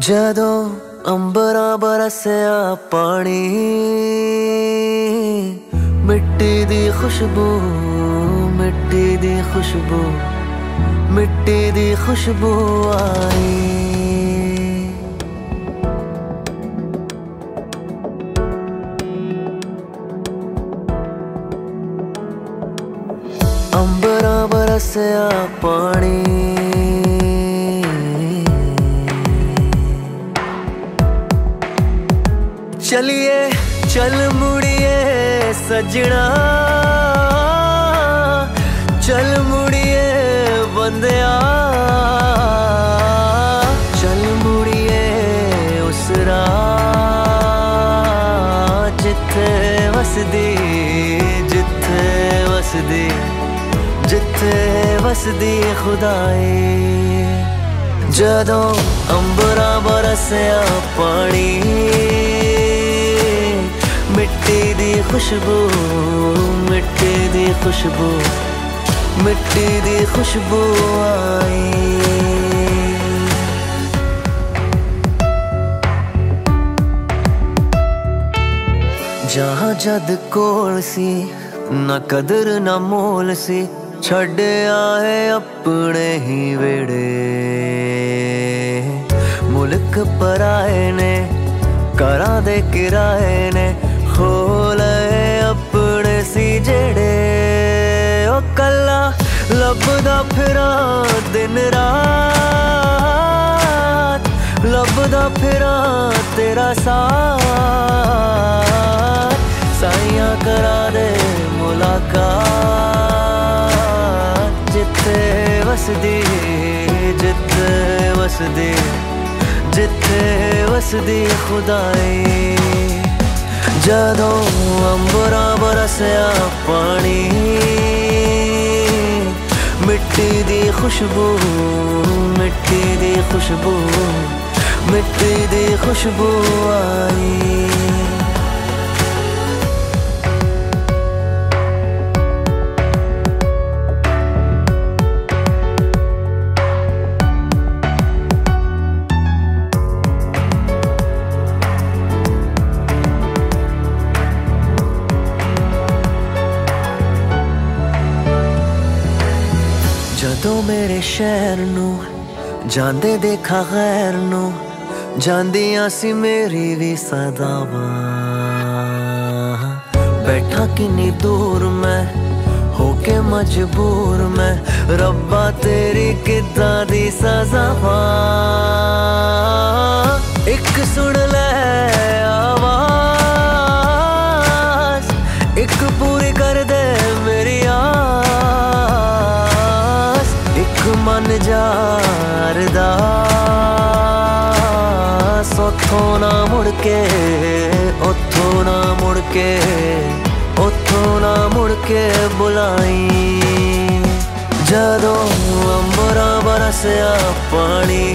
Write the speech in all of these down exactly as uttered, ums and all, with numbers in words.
जदों अंबरा बरसिया पानी, मिट्टी दी खुशबू, मिट्टी दी खुशबू, मिट्टी दी खुशबू आई। अंबरा बरसिया पानी, चलिए चल मुड़िए सजना, चल मुड़िए बंदिया, चल मुड़िए उस राह जिथे वसदी, जिथे वसदी, जिथे वसदी खुदाई। जदों अंबरा बरसिया पानी, मिट्टी दी खुशबू, मिट्टी दी खुशबू, मिट्टी दी खुशबू आई। जहाँ जद कोल सी ना कदर ना मोल सी, छड़े आए अपने ही वेड़े। मुल्क पराए ने करा दे किराए ने, खोले अपने सी जेड़े। ओ कला लभदा फिरा दिन रात, लभदा फिरा तेरा साथ। साइयां करा दे मुलाकात, जिथे वसदी, जिथे वसदी, जिथे वसदी खुदाई। जदों अंबरा बरसिया पानी, मिट्टी दी खुशबू, मिट्टी दी खुशबू, मिट्टी दी खुशबू आई। जदों मेरे शहर नू जांदे देखा गैर नू, जांदियां सी मेरी भी सदावां। बैठा किन्नी दूर मैं होके मजबूर मैं, रब्बा तेरी किद्दां दी सज़ावां। एक सुन ले आवाज़, एक पूरी कर दे मेरी आस। एक मन जारदा उथों ना मुड़ के, उथों ना मुड़ के, उथों ना मुड़ के बुलाई। जदों अंबरा बरसिया पानी,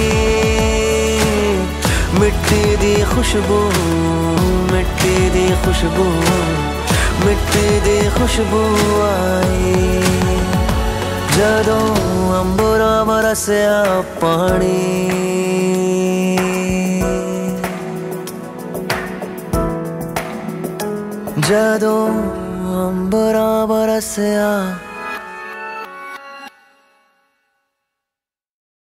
मिट्टी दी खुशबू, मिट्टी दी खुशबू, मिट्टी दी खुशबू आई। जदों अंबरा बरसिया पानी, जदों अंबरा बरसिया